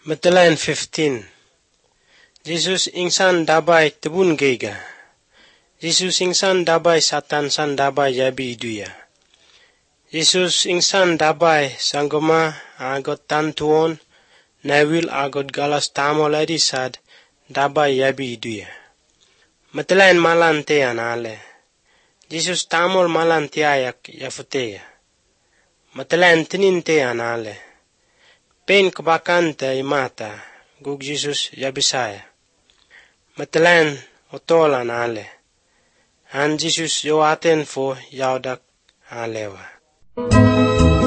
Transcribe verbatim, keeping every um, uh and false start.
Matalayan fifteen. Jesus ingsan dabai tebun geiga. Jesus ingsan dabai satan san dabai yabi iduya. Jesus ingsan dabai sanggoma agot tantuon nawil agot galas tamol edisad dabai yabi iduya. Matalayan malan te anale. Jesus tamol malan tiayak yafuteya. Matalayan tinin te anale. Pen kebakanta imata gug Jesus yabisaya. Matalayan otolan ale. Han Jesus yo aten fo yaudak alewa.